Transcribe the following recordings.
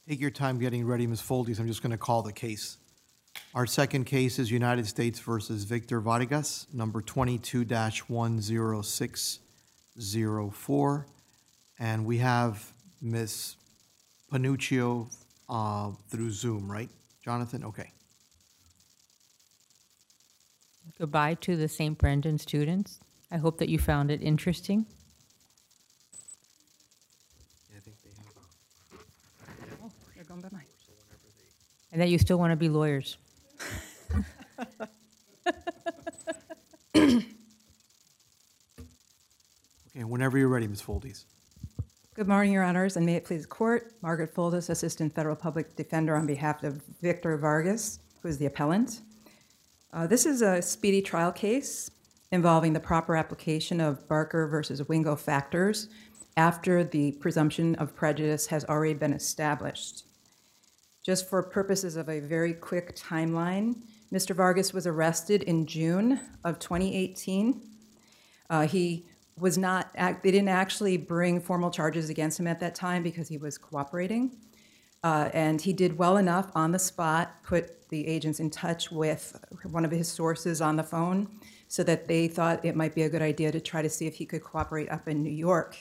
Take your time getting ready, Ms. Foldes. I'm just going to call the case. Our second case is United States versus Victor Vargas, number 22-10604. And we have Ms. Panuccio through Zoom, right, Jonathan? Okay. Goodbye to the St. Brendan students. I hope that you found it interesting. I think they have. Oh, they're going by mine. And that you still want to be lawyers. Okay, whenever you're ready, Ms. Foldes. Good morning, Your Honors, and may it please the Court. Margaret Foldes, Assistant Federal Public Defender on behalf of Victor Vargas, who is the appellant. This is a speedy trial case involving the proper application of Barker versus Wingo factors after the presumption of prejudice has already been established. Just for purposes of a very quick timeline, Mr. Vargas was arrested in June of 2018. They didn't actually bring formal charges against him at that time because he was cooperating. And he did well enough on the spot, put the agents in touch with one of his sources on the phone so that they thought it might be a good idea to try to see if he could cooperate up in New York.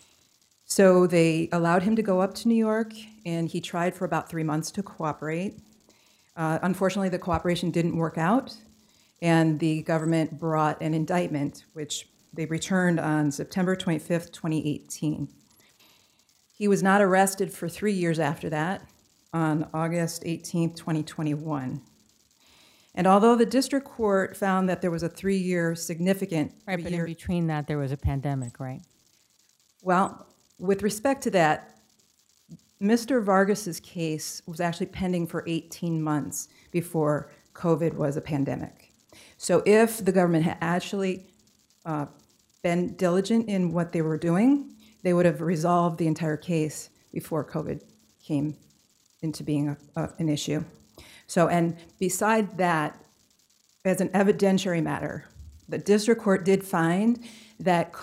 So they allowed him to go up to New York, and he tried for about 3 months to cooperate. Unfortunately, the cooperation didn't work out, and the government brought an indictment, which they returned on September 25th, 2018. He was not arrested for 3 years after that, on August 18th, 2021. And although the district court found that there was a 3-year significant... Right, but in between that, there was a pandemic, right? Well, with respect to that, Mr. Vargas's case was actually pending for 18 months before COVID was a pandemic. So if the government had actually been diligent in what they were doing, they would have resolved the entire case before COVID came into being an issue. So, and beside that, as an evidentiary matter, the district court did find that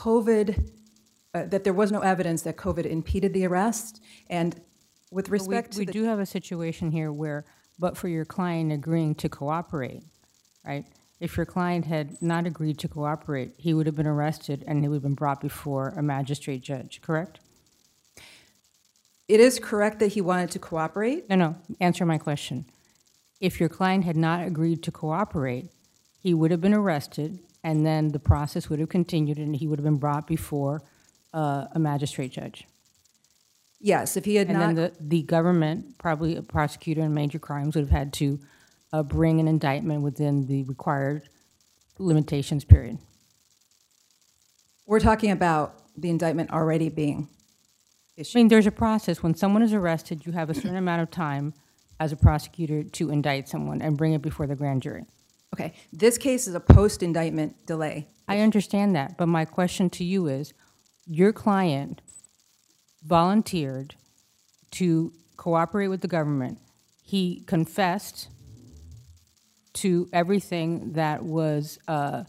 that there was no evidence that COVID impeded the arrest, and with respect we do have a situation here where, but for your client agreeing to cooperate, right? If your client had not agreed to cooperate, he would have been arrested and he would have been brought before a magistrate judge, correct? It is correct that he wanted to cooperate. No, answer my question. If your client had not agreed to cooperate, he would have been arrested and then the process would have continued and he would have been brought before a magistrate judge. Yes, if he had not... And then the government, probably a prosecutor in major crimes, would have had to bring an indictment within the required limitations period. We're talking about the indictment already being issued. I mean, there's a process. When someone is arrested, you have a certain amount of time as a prosecutor to indict someone and bring it before the grand jury. Okay, this case is a post-indictment delay. I understand that, but my question to you is, your client volunteered to cooperate with the government. He confessed to everything that was, to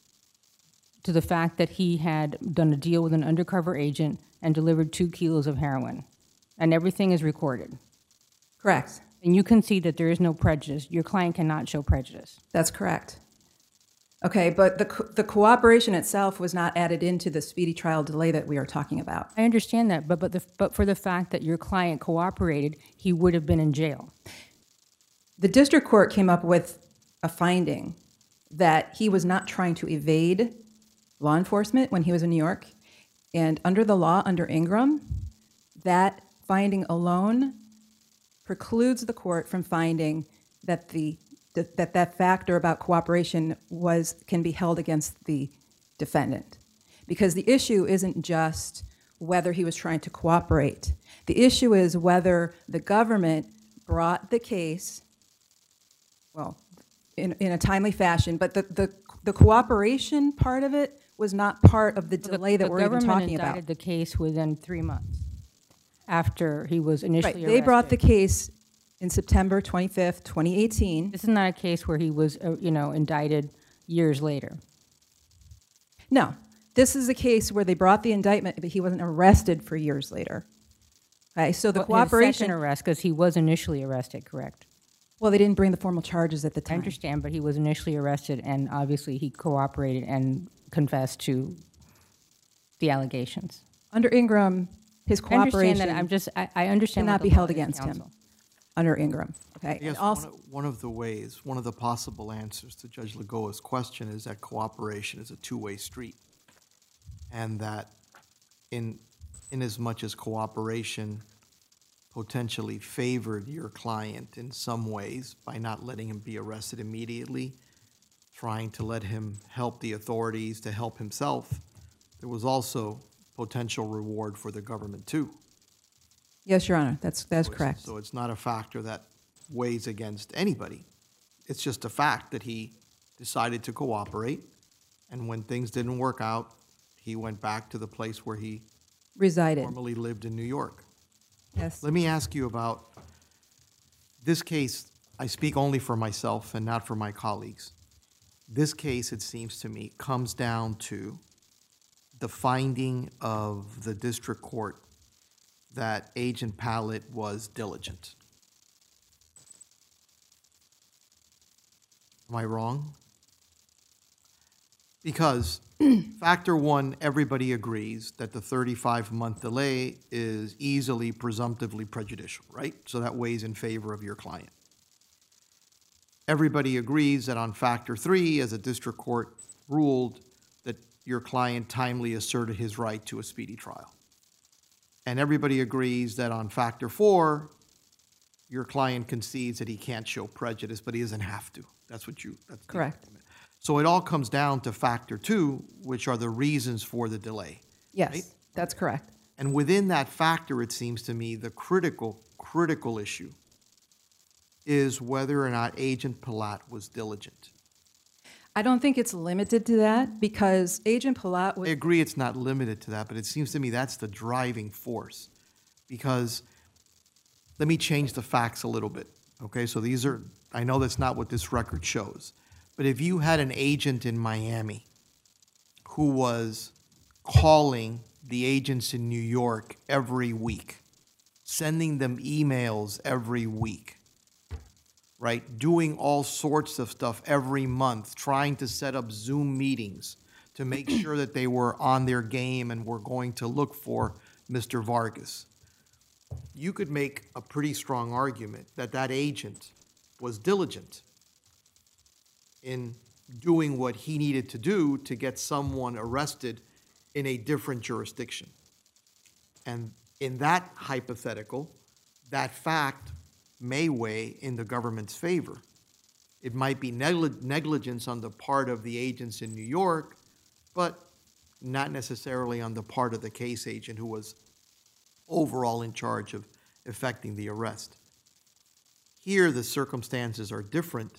the fact that he had done a deal with an undercover agent and delivered 2 kilos of heroin. And everything is recorded. Correct. And you concede that there is no prejudice. Your client cannot show prejudice. That's correct. Okay, but the cooperation itself was not added into the speedy trial delay that we are talking about. I understand that, but for the fact that your client cooperated, he would have been in jail. The district court came up with a finding that he was not trying to evade law enforcement when he was in New York. And under the law, under Ingram, that finding alone precludes the court from finding that that factor about cooperation can be held against the defendant. Because the issue isn't just whether he was trying to cooperate. The issue is whether the government brought the case, well, in a timely fashion, but the cooperation part of it was not part of the delay that we're even talking about. The government indicted the case within 3 months after he was initially arrested. They brought the case in September 25th, 2018. This is not a case where he was, indicted years later. No, this is a case where they brought the indictment, but he wasn't arrested for years later. Okay, so the Well, cooperation. His second arrest, because he was initially arrested, correct? Well, they didn't bring the formal charges at the I time. understand, but he was initially arrested, and obviously he cooperated and confessed to the allegations. Under Ingram, his I understand cooperation that. I understand. cannot what the be held law is, against him. counsel. Under Ingram. Okay. I And guess also, one of the ways, one of the possible answers to Judge Lagoa's question is that cooperation is a two-way street. And that in as much as cooperation potentially favored your client in some ways by not letting him be arrested immediately, trying to let him help the authorities to help himself, there was also potential reward for the government too. yes, Your Honor, that's So it's- correct. So it's not a factor that weighs against anybody. It's just a fact that he decided to cooperate, and when things didn't work out, he went back to the place where he Resided. formerly lived in New York. Yes. Let me ask you about this case. I speak only for myself and not for my colleagues. This case, it seems to me, comes down to the finding of the district court that Agent Pallett was diligent. Am I wrong? Because factor one, everybody agrees that the 35-month delay is easily presumptively prejudicial, right? So that weighs in favor of your client. Everybody agrees that on factor three, as a district court ruled, that your client timely asserted his right to a speedy trial. And everybody agrees that on factor four, your client concedes that he can't show prejudice, but he doesn't have to. That's what you, that's the Correct. argument. So it all comes down to factor two, which are the reasons for the delay. Yes, right? that's correct. And within that factor, it seems to me, the critical issue is whether or not Agent Pallett was diligent. I don't think it's limited to that because Agent Pallett I was. agree it's not limited to that, but it seems to me that's the driving force. Because, let me change the facts a little bit, okay? So these are, I know that's not what this record shows, but if you had an agent in Miami who was calling the agents in New York every week, sending them emails every week, right? Doing all sorts of stuff every month, trying to set up Zoom meetings to make sure that they were on their game and were going to look for Mr. Vargas. You could make a pretty strong argument that that agent was diligent in doing what he needed to do to get someone arrested in a different jurisdiction. And in that hypothetical, that fact may weigh in the government's favor. It might be negligence on the part of the agents in New York, but not necessarily on the part of the case agent who was overall in charge of effecting the arrest. Here, the circumstances are different.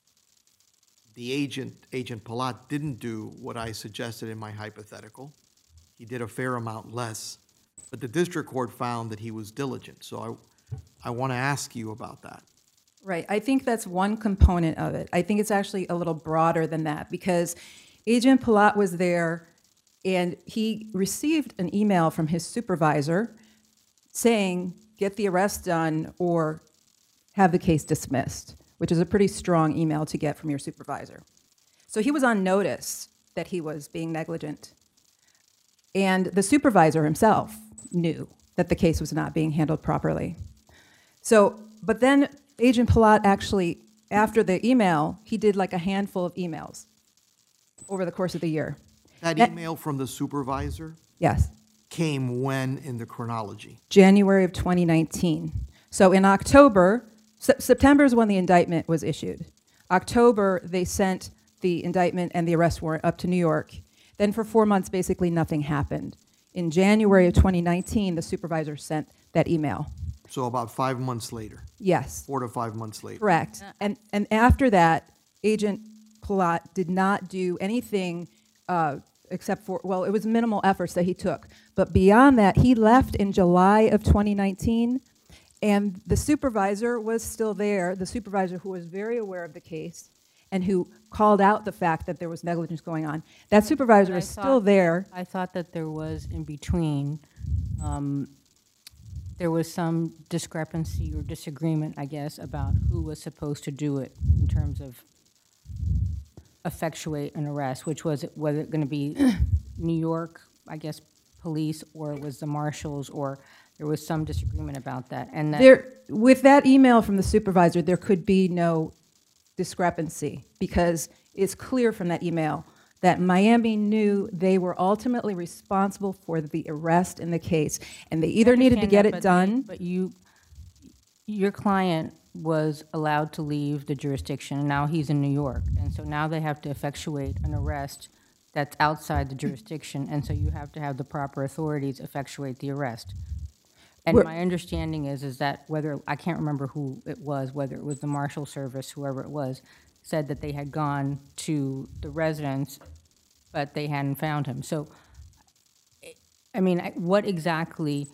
The Agent Pallett didn't do what I suggested in my hypothetical. He did a fair amount less, but the district court found that he was diligent. So I want to ask you about that. Right. I think that's one component of it. I think it's actually a little broader than that because Agent Pallett was there and he received an email from his supervisor saying, get the arrest done or have the case dismissed, which is a pretty strong email to get from your supervisor. So he was on notice that he was being negligent. And the supervisor himself knew that the case was not being handled properly. So, but then Agent Pallett actually, after the email, he did like a handful of emails over the course of the year. That email from the supervisor Yes, came when in the chronology? January of 2019. So in October, September is when the indictment was issued. October, they sent the indictment and the arrest warrant up to New York. Then for 4 months, basically nothing happened. In January of 2019, the supervisor sent that email. So about 5 months later, Yes, 4 to 5 months later. correct. And after that, Agent Pallett did not do anything except for, well, it was minimal efforts that he took. But beyond that, he left in July of 2019, and the supervisor was still there, the supervisor who was very aware of the case and who called out the fact that there was negligence going on. That supervisor But I is still thought- there. I thought that there was in between there was some discrepancy or disagreement, I guess, about who was supposed to do it in terms of effectuate an arrest, which was it, whether it going to be New York, I guess, police, or it was the marshals, or there was some disagreement about that. And that With that email from the supervisor, there could be no discrepancy because it's clear from that email that Miami knew they were ultimately responsible for the arrest in the case, and they either needed to get it done. But your client was allowed to leave the jurisdiction, and now he's in New York, and so now they have to effectuate an arrest that's outside the jurisdiction, and so you have to have the proper authorities effectuate the arrest. And my understanding is that whether, I can't remember who it was, whether it was the Marshal Service, whoever it was, said that they had gone to the residence, but they hadn't found him. So, I mean, what exactly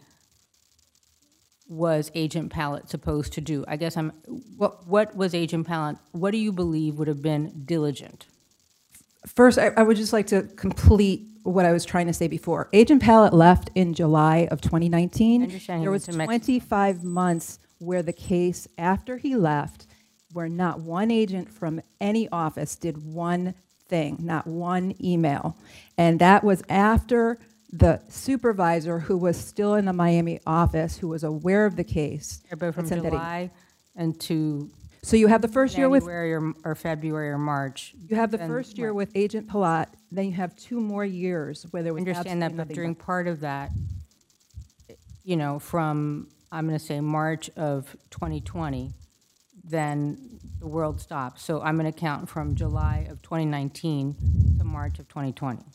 was Agent Pallett supposed to do? I guess what was Agent Pallett, what do you believe would have been diligent? First, I would just like to complete what I was trying to say before. Agent Pallett left in July of 2019. There was 25 months where the case, after he left, where not one agent from any office did one thing, not one email. And that was after the supervisor, who was still in the Miami office, who was aware of the case. But from July and to so you have the first year with January or February or March. You have the first year with Agent Pallett, then you have 2 more years where there was understand that, but during part of that, you know, from, I'm going to say March of 2020, then the world stopped. So I'm going to count from July of 2019 to March of 2020.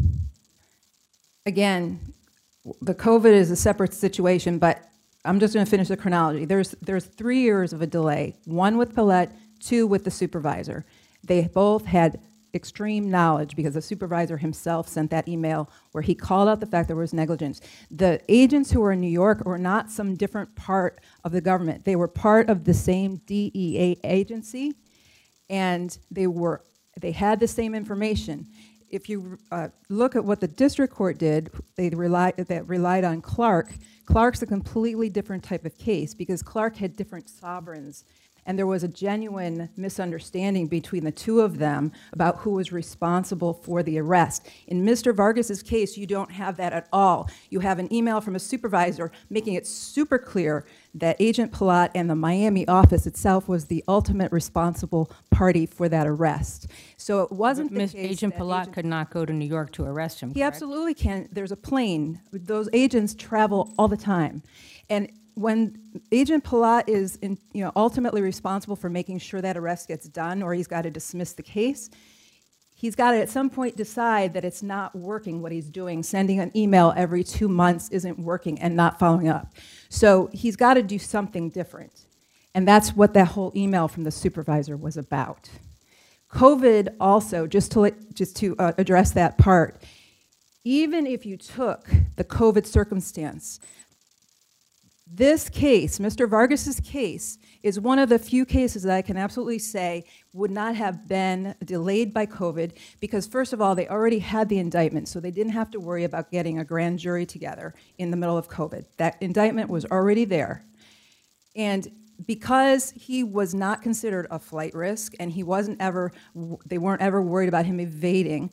Again, the COVID is a separate situation, but I'm just going to finish the chronology. There's 3 years of a delay, 1 with Pallett, 2 with the supervisor. They both had extreme knowledge because the supervisor himself sent that email where he called out the fact there was negligence. The agents who were in New York were not some different part of the government. They were part of the same DEA agency, and they had the same information. If you look at what the district court did, they relied on Clark. Clark's a completely different type of case because Clark had different sovereigns, and there was a genuine misunderstanding between the 2 of them about who was responsible for the arrest. In Mr. Vargas's case, you don't have that at all. You have an email from a supervisor making it super clear that Agent Pallett and the Miami office itself was the ultimate responsible party for that arrest. So it wasn't the case Agent Pallett could not go to New York to arrest him, He correct? absolutely can. There's a plane. Those agents travel all the time. And when Agent Pallett is ultimately responsible for making sure that arrest gets done, or he's got to dismiss the case, he's got to at some point decide that it's not working what he's doing. Sending an email every 2 months isn't working and not following up. So he's got to do something different. And that's what that whole email from the supervisor was about. COVID also, just to address that part, even if you took the COVID circumstance, this case, Mr. Vargas's case, is one of the few cases that I can absolutely say would not have been delayed by COVID because, first of all, they already had the indictment, so they didn't have to worry about getting a grand jury together in the middle of COVID. That indictment was already there. And because he was not considered a flight risk and they weren't ever worried about him evading,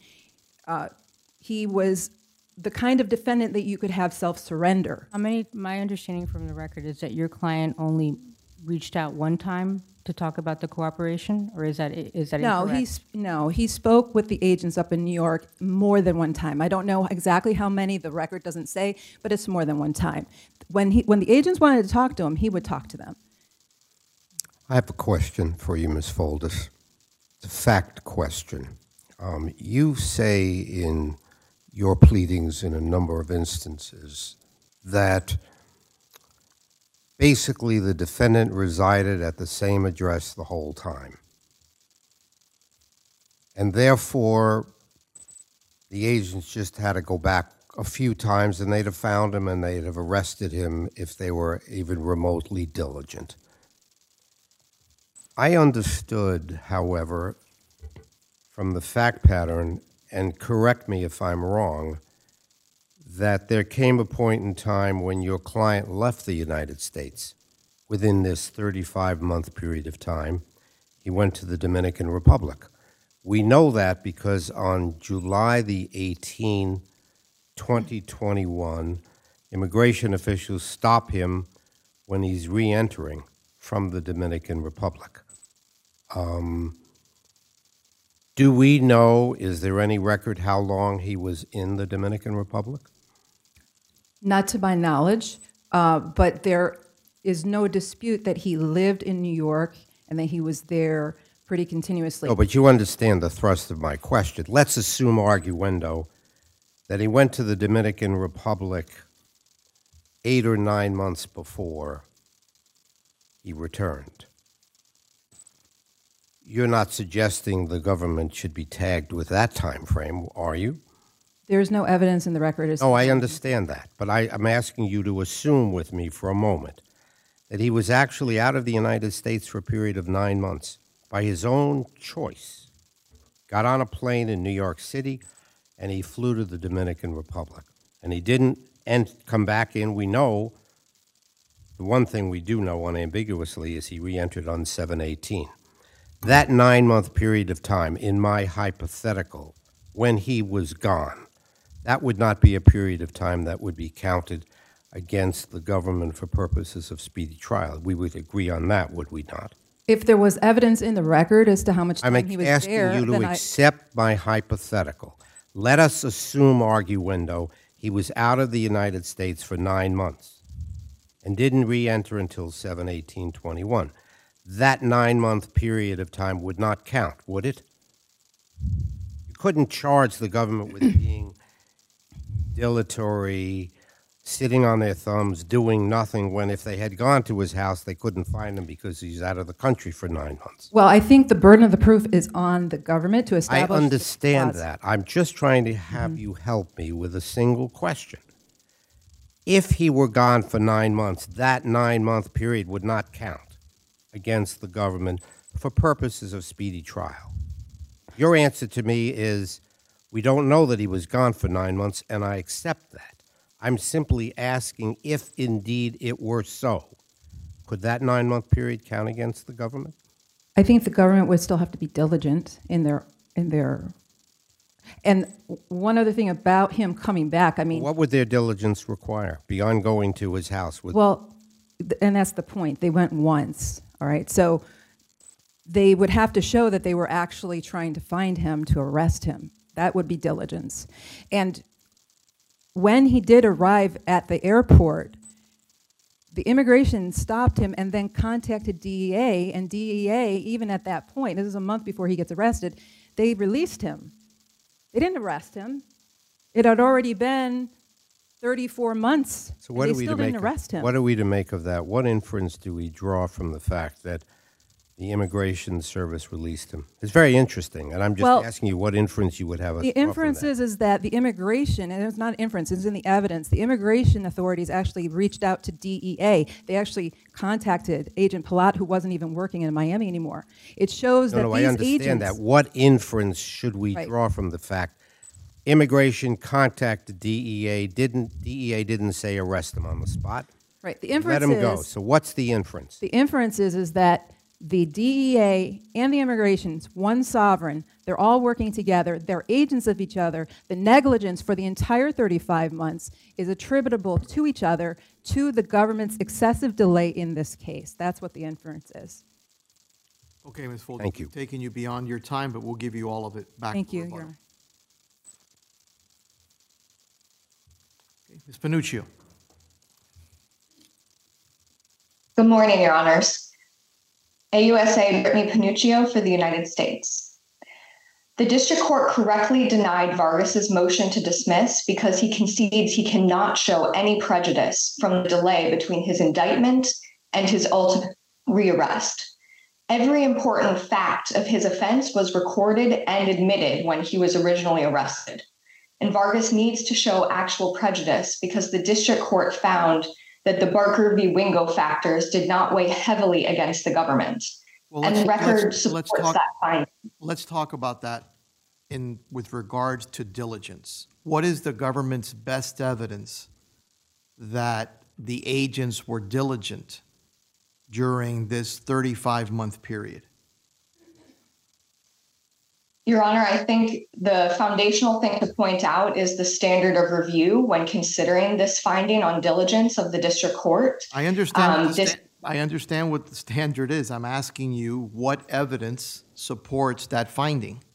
he was the kind of defendant that you could have self-surrender. My understanding from the record is that your client only reached out one time to talk about the cooperation, or is that incorrect? No, he spoke with the agents up in New York more than one time. I don't know exactly how many, the record doesn't say, but it's more than one time. When the agents wanted to talk to him, he would talk to them. I have a question for you, Ms. Foldis. It's a fact question. You say in your pleadings in a number of instances that basically the defendant resided at the same address the whole time. And therefore, the agents just had to go back a few times and they'd have found him and they'd have arrested him if they were even remotely diligent. I understood, however, from the fact pattern, and correct me if I'm wrong, that there came a point in time when your client left the United States. Within this 35-month period of time, he went to the Dominican Republic. We know that because on July the 18th, 2021, immigration officials stop him when he's re-entering from the Dominican Republic. Do we know, is there any record how long he was in the Dominican Republic? Not to my knowledge, but there is no dispute that he lived in New York and that he was there pretty continuously. No, but you understand the thrust of my question. Let's assume, arguendo, that he went to the Dominican Republic 8 or 9 months before he returned. You're not suggesting the government should be tagged with that time frame, are you? There's no evidence in the record. No, I understand that, but I'm asking you to assume with me for a moment that he was actually out of the United States for a period of 9 months by his own choice, got on a plane in New York City, and he flew to the Dominican Republic. And he didn't come back in. We know, the one thing we do know unambiguously is he re-entered on 7/18. That 9-month period of time, in my hypothetical, when he was gone, that would not be a period of time that would be counted against the government for purposes of speedy trial. We would agree on that, would we not? If there was evidence in the record as to how much time he was I'm asking there, you to then accept my hypothetical. Let us assume, arguendo, he was out of the United States for 9 months and didn't re-enter until 7/18/21. That 9-month period of time would not count, would it? You couldn't charge the government with being dilatory, sitting on their thumbs, doing nothing, when if they had gone to his house, they couldn't find him because he's out of the country for 9 months. well, I think the burden of the proof is on the government to I establish. understand that. I'm just trying to have you help me with a single question. If he were gone for 9 months, that 9-month period would not count against the government for purposes of speedy trial. Your answer to me is, we don't know that he was gone for 9 months, and I accept that. I'm simply asking if indeed it were so. Could that 9-month period count against the government? I think the government would still have to be diligent in their. And one other thing about him coming back, I mean, What would their diligence require beyond going to his house? well, and that's the point. They went once, all right? So they would have to show that they were actually trying to find him to arrest him. That would be diligence. And when he did arrive at the airport, the immigration stopped him and then contacted DEA, and DEA, even at that point, this is a month before he gets arrested, they released him. They didn't arrest him. It had already been 34 months, So what and are they we still to didn't make arrest him. What are we to make of that? What inference do we draw from the fact that the Immigration Service released him? It's very interesting, and I'm just Well, asking you what inference you would have us The draw from inference that. is that the immigration, and it's not inference, it's in the evidence, the immigration authorities actually reached out to DEA. They actually contacted Agent Palat, who wasn't even working in Miami anymore. It shows that No, these I understand agents... that. What inference should we Right. draw from the fact immigration contacted DEA, DEA didn't say arrest him on the spot? Right, the Let inference him go. is... So what's the inference? The inference is that the DEA and the immigrations, one sovereign, they're all working together, they're agents of each other. The negligence for the entire 35 months is attributable to each other, to the government's excessive delay in this case. That's what the inference is. Okay, Ms. Folder. Thank you. We've taken you beyond your time, but we'll give you all of it back. Thank for you, rebuttal. Your Honor. Okay, Ms. Panuccio. Good morning, Your Honors. AUSA Brittany Panuccio for the United States. The district court correctly denied Vargas's motion to dismiss because he concedes he cannot show any prejudice from the delay between his indictment and his ultimate rearrest. Every important fact of his offense was recorded and admitted when he was originally arrested. And Vargas needs to show actual prejudice because the district court found that the Barker v. Wingo factors did not weigh heavily against the government. Well, And the record let's supports talk, that finding. let's talk about that with regards to diligence? What is the government's best evidence that the agents were diligent during this 35-month period? Your Honor, I think the foundational thing to point out is the standard of review when considering this finding on diligence of the district court. I understand. I understand what the standard is. I'm asking you what evidence supports that finding.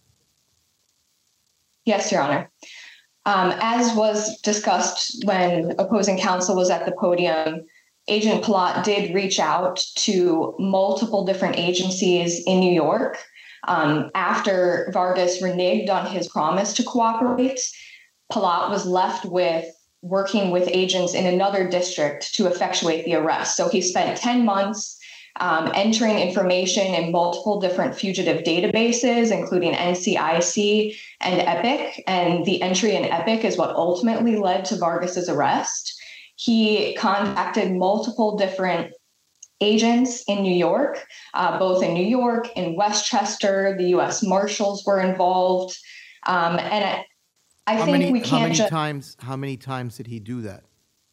Yes, Your Honor. As was discussed when opposing counsel was at the podium, Agent Palat did reach out to multiple different agencies in New York. After Vargas reneged on his promise to cooperate, Palat was left with working with agents in another district to effectuate the arrest. So he spent 10 months entering information in multiple different fugitive databases, including NCIC and EPIC. And the entry in EPIC is what ultimately led to Vargas's arrest. He contacted multiple different agents in New York, both in New York, in Westchester. The U.S. Marshals were involved. And I think we can't just... How many times did he do that?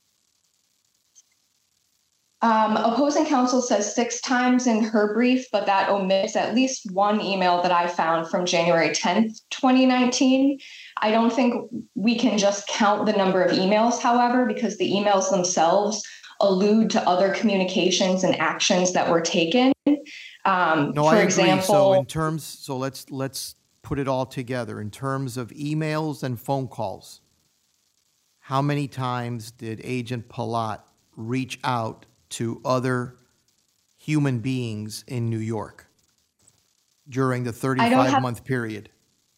Opposing counsel says 6 times in her brief, but that omits at least one email that I found from January 10th, 2019. I don't think we can just count the number of emails, however, because the emails themselves allude to other communications and actions that were taken. No, for I example, agree. So let's put it all together. In terms of emails and phone calls, how many times did Agent Palat reach out to other human beings in New York during the 35-month period?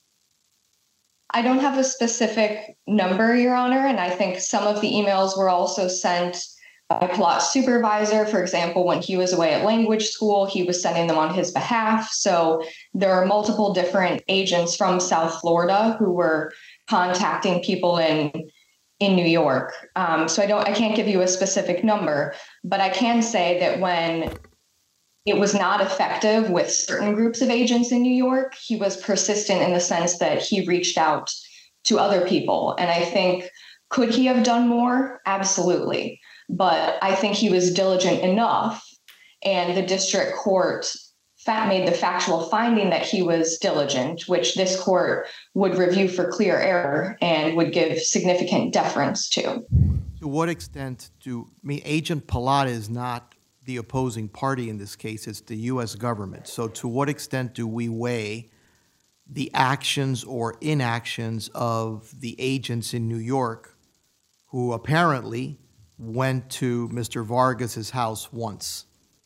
I don't have a specific number, Your Honor, and I think some of the emails were also sent by Palat's supervisor. For example, when he was away at language school, he was sending them on his behalf. So there are multiple different agents from South Florida who were contacting people in New York. So I can't give you a specific number, but I can say that when it was not effective with certain groups of agents in New York, he was persistent in the sense that he reached out to other people. And I think, could he have done more? Absolutely. But I think he was diligent enough, and the district court made the factual finding that he was diligent, which this court would review for clear error and would give significant deference to. To what extent Agent Palat is not the opposing party in this case, it's the U.S. government. So to what extent do we weigh the actions or inactions of the agents in New York who apparently went to Mr. Vargas's house once?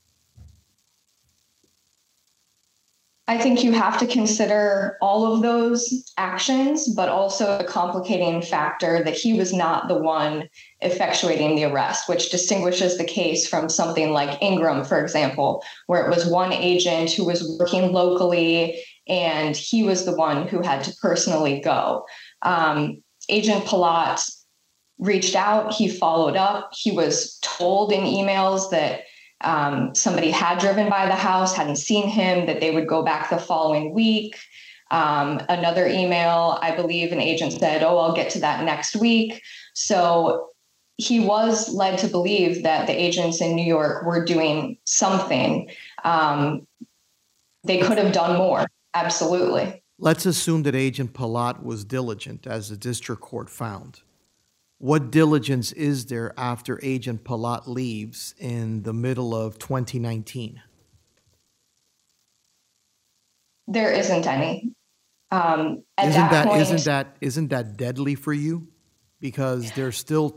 I think you have to consider all of those actions, but also the complicating factor that he was not the one effectuating the arrest, which distinguishes the case from something like Ingram, for example, where it was one agent who was working locally and he was the one who had to personally go. Agent Palat reached out, he followed up, he was told in emails that somebody had driven by the house, hadn't seen him, that they would go back the following week. Another email, I believe an agent said, I'll get to that next week. So he was led to believe that the agents in New York were doing something. They could have done more, absolutely. Let's assume that Agent Palat was diligent, as the district court found. What diligence is there after Agent Palat leaves in the middle of 2019? There isn't any. Isn't that deadly for you? Because there's still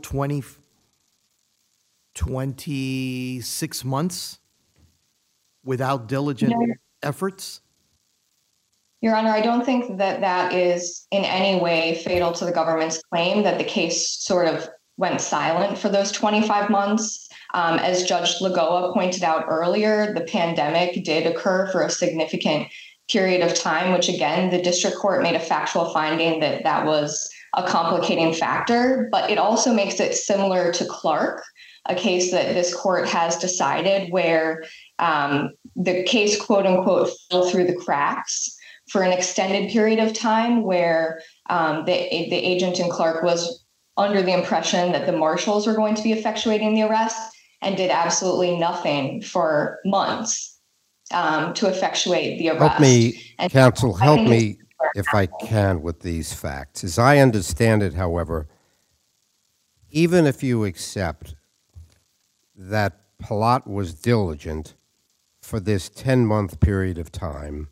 26 months without diligent efforts? Your Honor, I don't think that is in any way fatal to the government's claim that the case sort of went silent for those 25 months. As Judge Lagoa pointed out earlier, the pandemic did occur for a significant period of time, which again, the district court made a factual finding that was a complicating factor, but it also makes it similar to Clark, a case that this court has decided where the case, quote unquote, fell through the cracks for an extended period of time where the agent in Clark was under the impression that the marshals were going to be effectuating the arrest and did absolutely nothing for months to effectuate the arrest. Help me, And counsel, I help think me if I can with these facts. As I understand it, however, even if you accept that Palat was diligent for this 10-month period of time,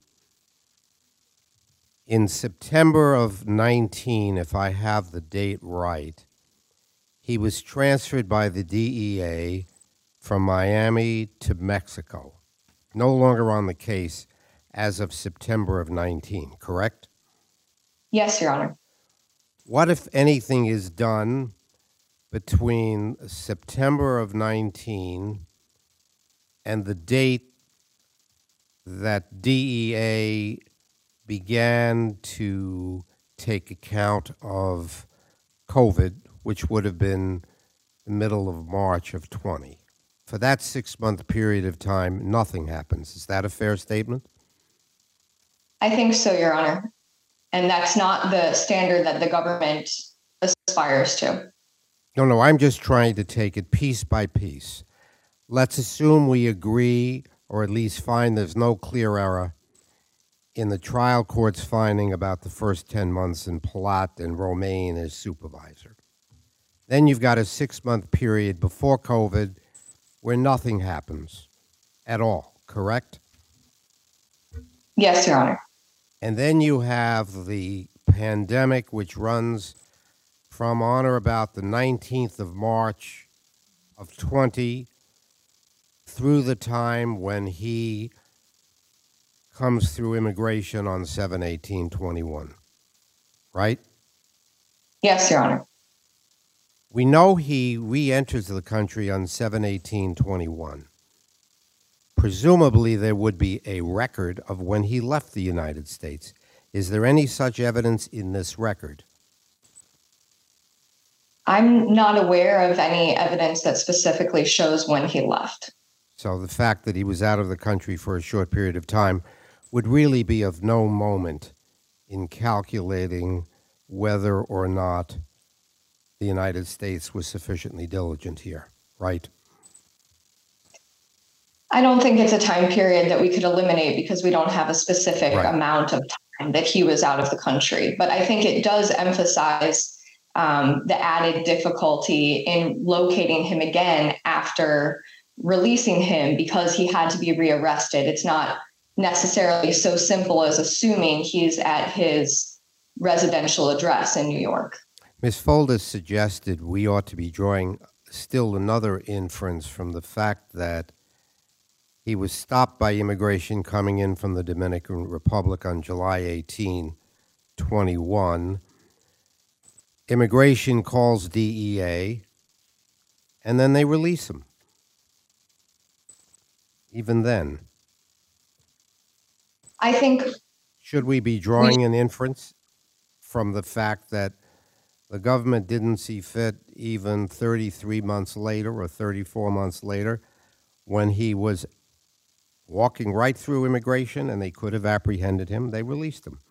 in September of 19, if I have the date right, he was transferred by the DEA from Miami to Mexico, no longer on the case as of September of 19, correct? Yes, Your Honor. What, if anything, is done between September of 19 and the date that DEA began to take account of COVID, which would have been the middle of March of 20? For that 6-month period of time, nothing happens. Is that a fair statement? I think so, Your Honor. And that's not the standard that the government aspires to. No, I'm just trying to take it piece by piece. Let's assume we agree, or at least find there's no clear error in the trial court's finding about the first 10 months in Palat and Romaine as supervisor. Then you've got a 6-month period before COVID where nothing happens at all, correct? Yes, Your Honor. And then you have the pandemic, which runs from on or about the 19th of March of 20 through the time when he comes through immigration on 7/18/21, right? Yes, Your Honor. We know he re-enters the country on 7/18/21. Presumably there would be a record of when he left the United States. Is there any such evidence in this record? I'm not aware of any evidence that specifically shows when he left. So the fact that he was out of the country for a short period of time would really be of no moment in calculating whether or not the United States was sufficiently diligent here, right? I don't think it's a time period that we could eliminate because we don't have a specific Right. amount of time that he was out of the country. But I think it does emphasize the added difficulty in locating him again after releasing him because he had to be rearrested. It's not necessarily so simple as assuming he's at his residential address in New York. Ms. Foldis suggested we ought to be drawing still another inference from the fact that he was stopped by immigration coming in from the Dominican Republic on July 18, 21. Immigration calls DEA, and then they release him. Even then, I think should we be drawing an inference from the fact that the government didn't see fit even 33 months later or 34 months later when he was walking right through immigration and they could have apprehended him, they released him?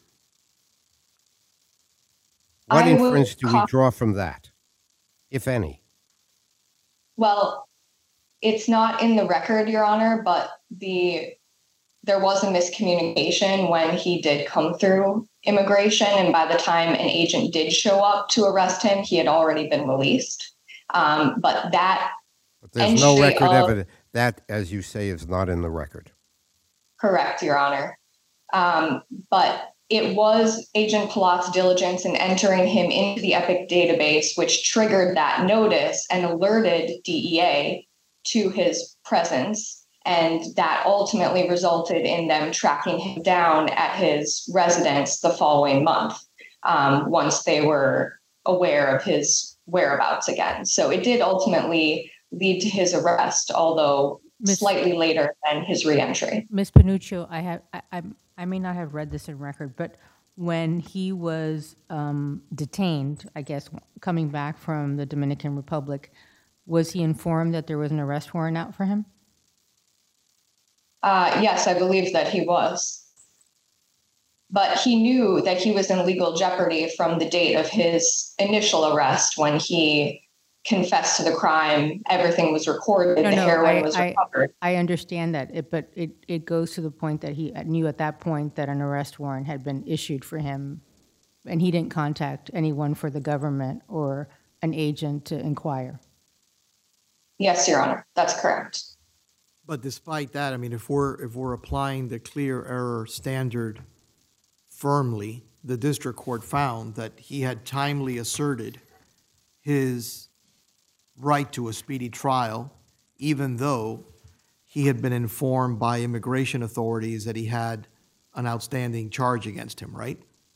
What I will inference do we draw from that, if any? Well, it's not in the record, Your Honor, but there was a miscommunication when he did come through immigration, and by the time an agent did show up to arrest him, he had already been released. But there's no entry record of- evidence. That, as you say, is not in the record. Correct, Your Honor. But it was Agent Palat's diligence in entering him into the EPIC database, which triggered that notice and alerted DEA to his presence. And that ultimately resulted in them tracking him down at his residence the following month, once they were aware of his whereabouts again. So it did ultimately lead to his arrest, although slightly later than his reentry. Ms. Panuccio, I may not have read this in record, but when he was detained, I guess, coming back from the Dominican Republic, was he informed that there was an arrest warrant out for him? Yes, I believe that he was. but he knew that he was in legal jeopardy from the date of his initial arrest when he confessed to the crime. Everything was recorded. The heroin was recovered. I understand that, but it goes to the point that he knew at that point that an arrest warrant had been issued for him, and he didn't contact anyone for the government or an agent to inquire. Yes, Your Honor, that's correct. But despite that, I mean, if we're applying the clear error standard firmly, the district court found that he had timely asserted his right to a speedy trial, even though he had been informed by immigration authorities that he had an outstanding charge against him, right?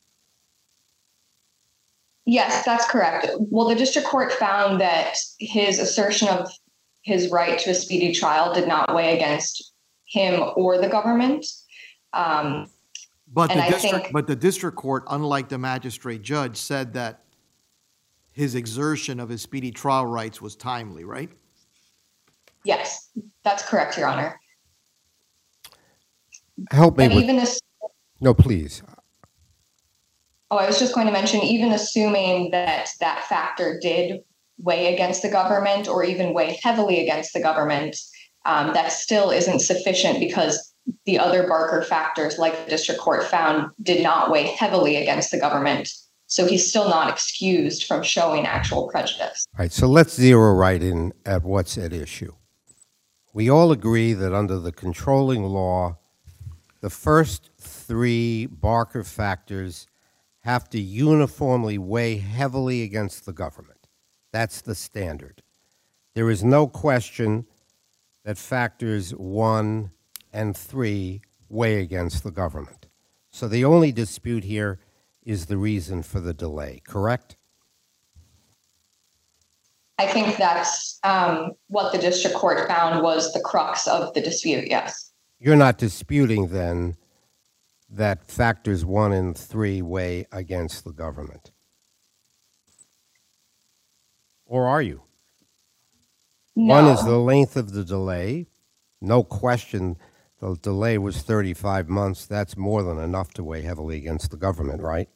Yes, that's correct. Well, the district court found that his assertion of his right to a speedy trial did not weigh against him or the government. But the district court, unlike the magistrate judge, said that his exertion of his speedy trial rights was timely, right? Yes, that's correct, Your Honor. Help me and with... even this. No, please. Oh, I was just going to mention, even assuming that that factor did weigh against the government or even weigh heavily against the government, that still isn't sufficient because the other Barker factors, like the district court found, did not weigh heavily against the government. So he's still not excused from showing actual prejudice. All right, so let's zero right in at what's at issue. We all agree that under the controlling law, the first three Barker factors have to uniformly weigh heavily against the government. That's the standard. There is no question that factors 1 and 3 weigh against the government. So the only dispute here is the reason for the delay, correct? I think that's what the district court found was the crux of the dispute, yes. You're not disputing then that factors 1 and 3 weigh against the government? Or are you? No. One is the length of the delay. No question the delay was 35 months. That's more than enough to weigh heavily against the government, right?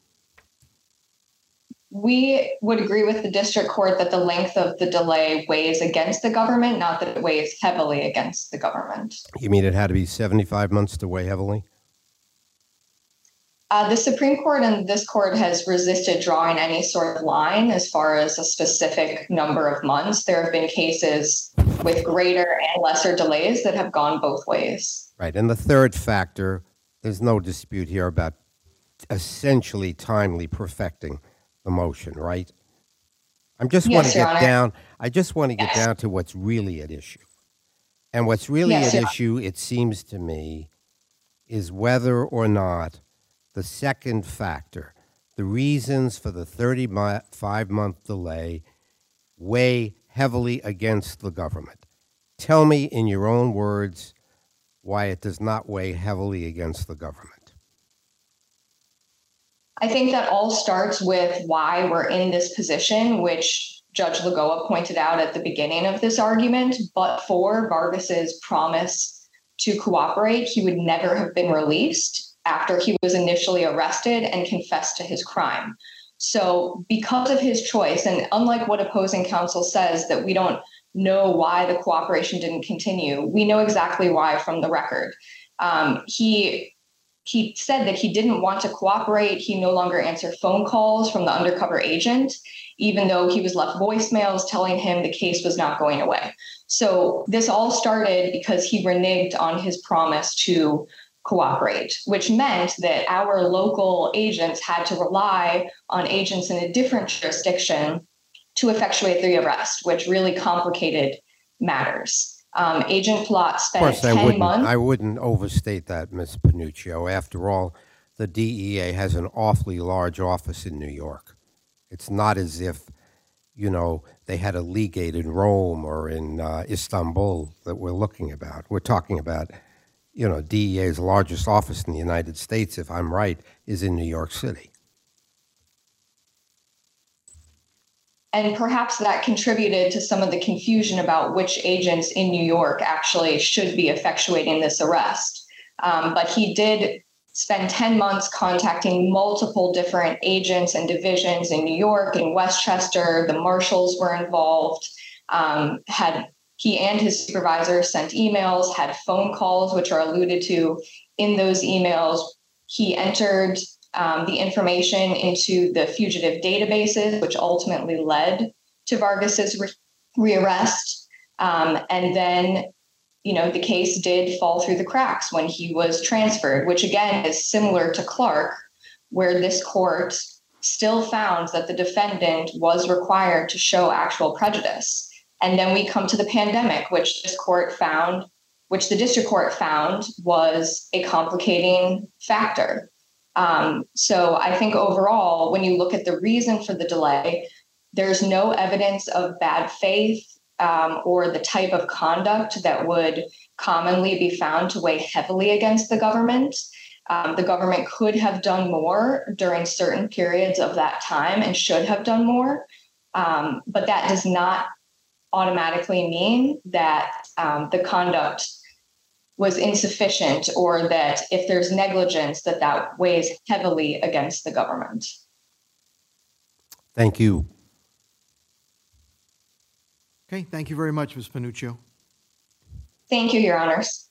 We would agree with the district court that the length of the delay weighs against the government, not that it weighs heavily against the government. You mean it had to be 75 months to weigh heavily? The Supreme Court and this court has resisted drawing any sort of line as far as a specific number of months. There have been cases with greater and lesser delays that have gone both ways. Right. And the third factor, there's no dispute here about essentially timely perfecting the motion, right? I just want to get down to what's really at issue. And what's really at issue, it seems to me, is whether or not the second factor, the reasons for the 35-month delay, weigh heavily against the government. Tell me in your own words why it does not weigh heavily against the government. I think that all starts with why we're in this position, which Judge Lagoa pointed out at the beginning of this argument. But for Vargas's promise to cooperate, he would never have been released after he was initially arrested and confessed to his crime. So because of his choice, and unlike what opposing counsel says that we don't know why the cooperation didn't continue, we know exactly why from the record. He said that he didn't want to cooperate. He no longer answered phone calls from the undercover agent, even though he was left voicemails telling him the case was not going away. So this all started because he reneged on his promise to cooperate, which meant that our local agents had to rely on agents in a different jurisdiction to effectuate the arrest, which really complicated matters. Agent Plott spent 10 months. I wouldn't overstate that, Ms. Panuccio. After all, the DEA has an awfully large office in New York. It's not as if, you know, they had a legate in Rome or in Istanbul that we're looking about. We're talking about, you know, DEA's largest office in the United States, if I'm right, is in New York City. And perhaps that contributed to some of the confusion about which agents in New York actually should be effectuating this arrest. But he did spend 10 months contacting multiple different agents and divisions in New York and Westchester. The marshals were involved. He and his supervisor sent emails, had phone calls, which are alluded to in those emails. He entered the information into the fugitive databases, which ultimately led to Vargas's rearrest. And then, the case did fall through the cracks when he was transferred, which again is similar to Clark, where this court still found that the defendant was required to show actual prejudice. And then we come to the pandemic, which the district court found was a complicating factor. So I think overall, when you look at the reason for the delay, there's no evidence of bad faith or the type of conduct that would commonly be found to weigh heavily against the government. The government could have done more during certain periods of that time and should have done more. But that does not automatically mean that the conduct was insufficient, or that if there's negligence, that weighs heavily against the government. Thank you. Okay, thank you very much, Ms. Panuccio. Thank you, Your Honors.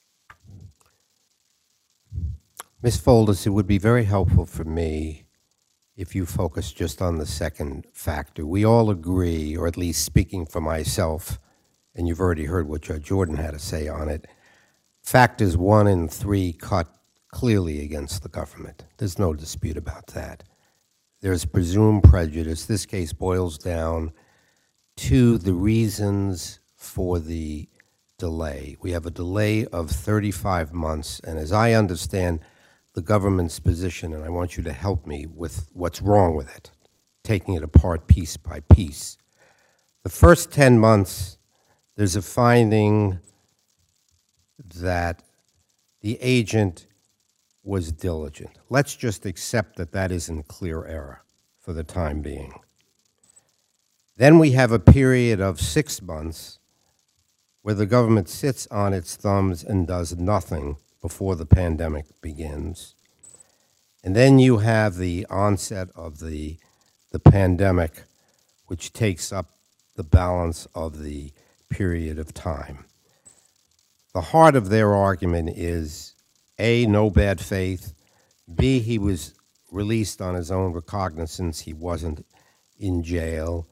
Ms. Foldis, it would be very helpful for me if you focus just on the second factor. We all agree, or at least speaking for myself, and you've already heard what Judge Jordan had to say on it, factors 1 and 3 cut clearly against the government. There's no dispute about that. There's presumed prejudice. This case boils down to the reasons for the delay. We have a delay of 35 months, and as I understand the government's position, and I want you to help me with what's wrong with it, taking it apart piece by piece. The first 10 months, there's a finding that the agent was diligent. Let's just accept that that isn't clear error for the time being. Then we have a period of 6 months where the government sits on its thumbs and does nothing before the pandemic begins. And then you have the onset of the pandemic, which takes up the balance of the period of time. The heart of their argument is, A, no bad faith, B, he was released on his own recognizance, he wasn't in jail,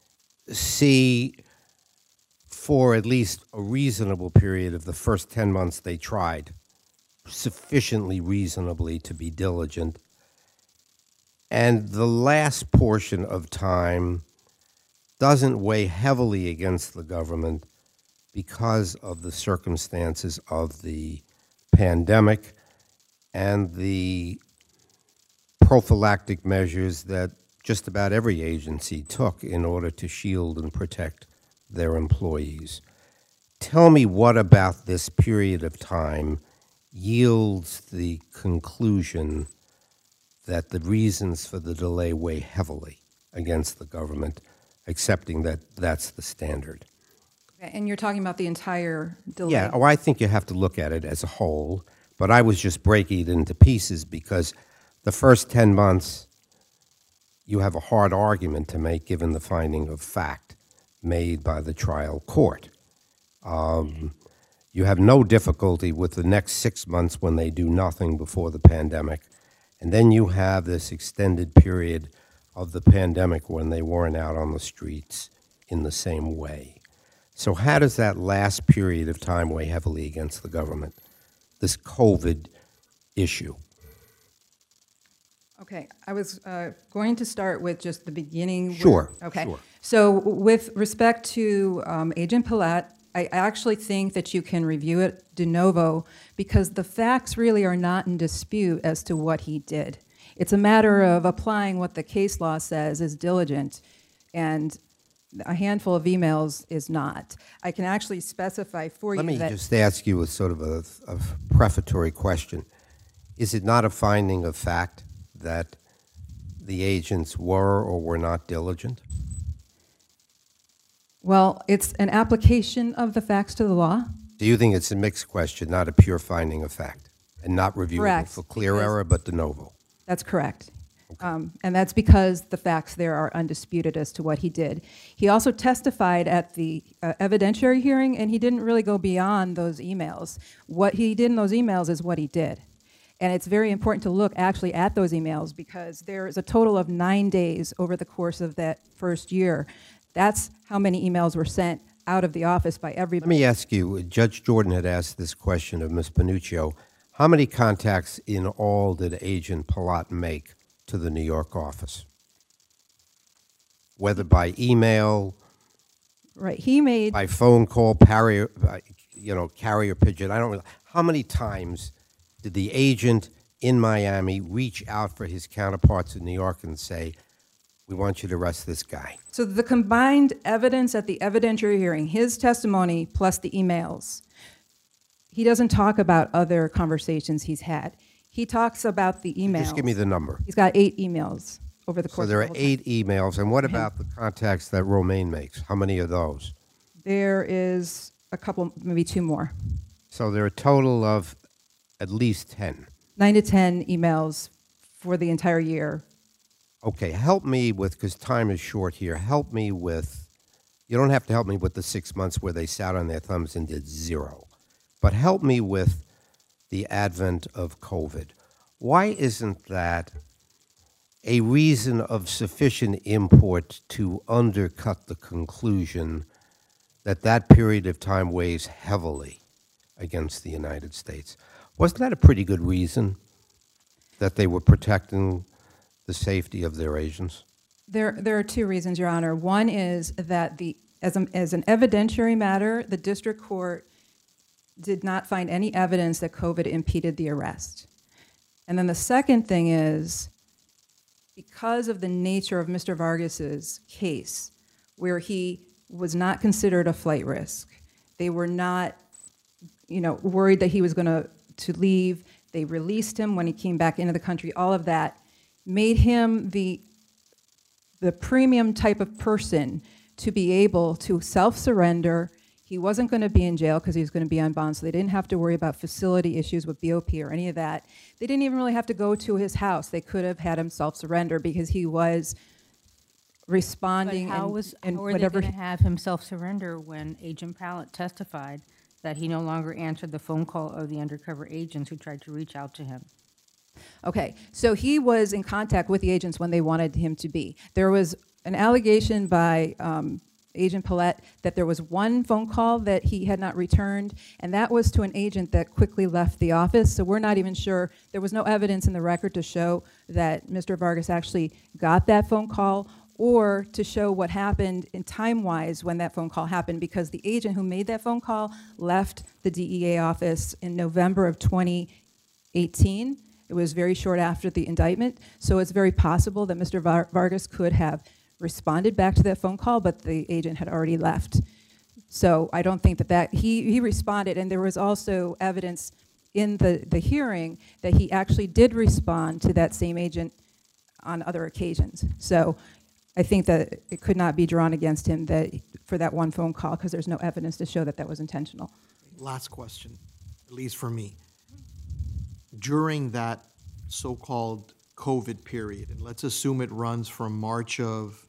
C, for at least a reasonable period of the first 10 months they tried, sufficiently reasonably to be diligent. And the last portion of time doesn't weigh heavily against the government because of the circumstances of the pandemic and the prophylactic measures that just about every agency took in order to shield and protect their employees. Tell me what about this period of time yields the conclusion that the reasons for the delay weigh heavily against the government, accepting that that's the standard. And you're talking about the entire delay? Yeah, I think you have to look at it as a whole, but I was just breaking it into pieces because the first 10 months, you have a hard argument to make given the finding of fact made by the trial court. You have no difficulty with the next 6 months when they do nothing before the pandemic. And then you have this extended period of the pandemic when they weren't out on the streets in the same way. So how does that last period of time weigh heavily against the government, this COVID issue? Okay, I was going to start with just the beginning. Sure. Okay. Sure. So with respect to Agent Palat, I actually think that you can review it de novo because the facts really are not in dispute as to what he did. It's a matter of applying what the case law says is diligent, and a handful of emails is not. I can actually specify for you that... Let me just ask you a sort of a prefatory question. Is it not a finding of fact that the agents were or were not diligent? Well, it's an application of the facts to the law. Do you think it's a mixed question, not a pure finding of fact? And not reviewable Correct, for clear because- error, but de novo. That's correct. And that's because the facts there are undisputed as to what he did. He also testified at the evidentiary hearing, and he didn't really go beyond those emails. What he did in those emails is what he did. And it's very important to look actually at those emails because there is a total of 9 days over the course of that first year. That's how many emails were sent out of the office by Let everybody. me ask you, Judge Jordan had asked this question of Ms. Panuccio. How many contacts in all did Agent Palat make to the New York office? Whether by email, Right, he made, by phone call, carrier pigeon, I don't know. How many times did the agent in Miami reach out for his counterparts in New York and say, we want you to arrest this guy? so the combined evidence at the evidentiary hearing, his testimony plus the emails, he doesn't talk about other conversations he's had. He talks about the emails. Just give me the number. He's got 8 emails over the course So of there the are whole time. 8 emails, and what about the contacts that Romaine makes? How many of those? There is a couple, maybe 2 more. So there are a total of at least 10. 9 to 10 emails for the entire year. Okay, help me with, because time is short here, help me with, you don't have to help me with the 6 months where they sat on their thumbs and did 0, but help me with the advent of COVID. Why isn't that a reason of sufficient import to undercut the conclusion that that period of time weighs heavily against the United States? Wasn't that a pretty good reason that they were protecting the safety of their agents? There are 2 reasons, Your Honor. One is that as an evidentiary matter, the district court did not find any evidence that COVID impeded the arrest. And then the second thing is, because of the nature of Mr. Vargas's case, where he was not considered a flight risk, they were not, worried that he was going to leave. They released him when he came back into the country. All of that made him the premium type of person to be able to self-surrender. He wasn't going to be in jail because he was going to be on bond, so they didn't have to worry about facility issues with BOP or any of that. They didn't even really have to go to his house. They could have had him self-surrender because he was responding But how were they whatever. going to have him self-surrender when Agent Palat testified that he no longer answered the phone call of the undercover agents who tried to reach out to him? Okay, so he was in contact with the agents when they wanted him to be. There was an allegation by Agent Palat that there was one phone call that he had not returned, and that was to an agent that quickly left the office, so we're not even sure. There was no evidence in the record to show that Mr. Vargas actually got that phone call or to show what happened in time-wise when that phone call happened, because the agent who made that phone call left the DEA office in November of 2018. It was very short after the indictment, so it's very possible that Mr. Vargas could have responded back to that phone call, but the agent had already left. So I don't think that he responded, and there was also evidence in the hearing that he actually did respond to that same agent on other occasions. So I think that it could not be drawn against him for that one phone call because there's no evidence to show that that was intentional. Last question, at least for me. During that so-called COVID period, and let's assume it runs from March of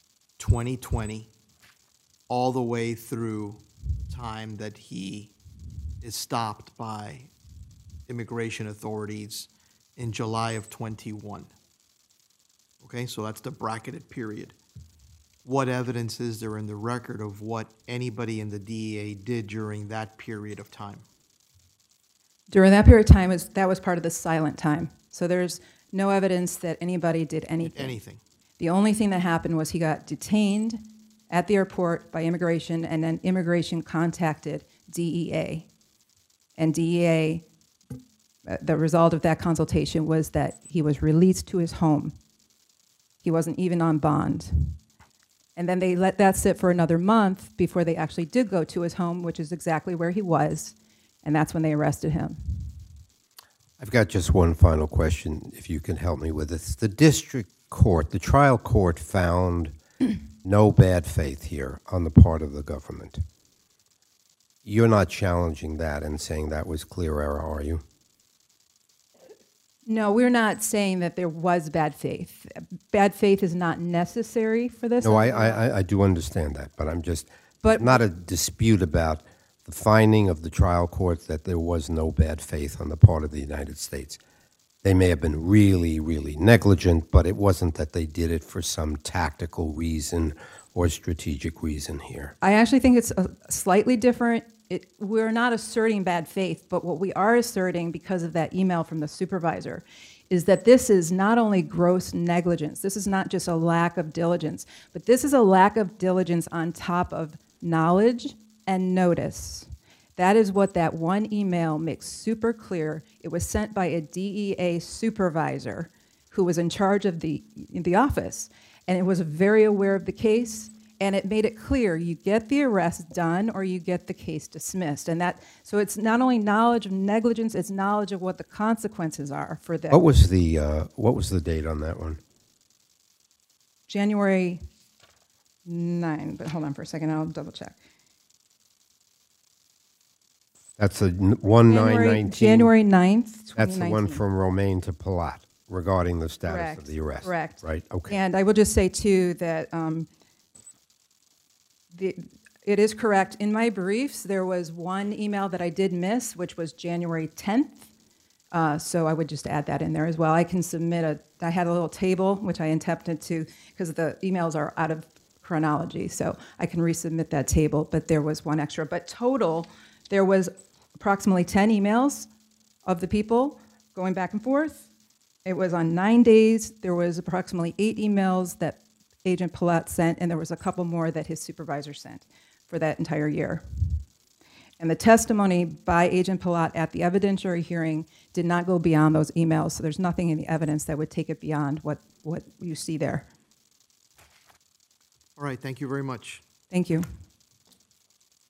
2020 all the way through the time that he is stopped by immigration authorities in July of 21. Okay, so that's the bracketed period. What evidence is there in the record of what anybody in the DEA did during that period of time? During that period of time, that was part of the silent time. So there's no evidence that anybody did anything. Anything. The only thing that happened was he got detained at the airport by immigration, and then immigration contacted DEA. And DEA, the result of that consultation was that he was released to his home. He wasn't even on bond. And then they let that sit for another month before they actually did go to his home, which is exactly where he was, and that's when they arrested him. I've got just one final question, if you can help me with this. The district court, the trial court, found no bad faith here on the part of the government. You're not challenging that and saying that was clear error, are you? No, we're not saying that there was bad faith. Bad faith is not necessary for this. No, I do understand that, but I'm just, But- not a dispute about the finding of the trial court that there was no bad faith on the part of the United States. They may have been really, really negligent, but it wasn't that they did it for some tactical reason or strategic reason here. I actually think it's slightly different. We're not asserting bad faith, but what we are asserting, because of that email from the supervisor, is that this is not only gross negligence, this is not just a lack of diligence, but this is a lack of diligence on top of knowledge and notice. That is what that one email makes super clear. It was sent by a DEA supervisor who was in charge of the office, and it was very aware of the case, and it made it clear you get the arrest done or you get the case dismissed. And so it's not only knowledge of negligence, it's knowledge of what the consequences are for that. What was the date on that one? January 9, but hold on for a second, I'll double check. That's a 1/9/19. January 9th, 2019. That's the one from Romaine to Palat regarding the status of the arrest. Correct. Right, okay. And I will just say, too, that it is correct. In my briefs, there was one email that I did miss, which was January 10th. So I would just add that in there as well. I can submit I had a little table, which I attempted to, because the emails are out of chronology, so I can resubmit that table, but there was one extra. But total, there was approximately 10 emails of the people going back and forth. It was on 9 days. There was approximately 8 emails that Agent Palat sent, and there was a couple more that his supervisor sent for that entire year. And the testimony by Agent Palat at the evidentiary hearing did not go beyond those emails, so there's nothing in the evidence that would take it beyond what you see there. All right, thank you very much. Thank you.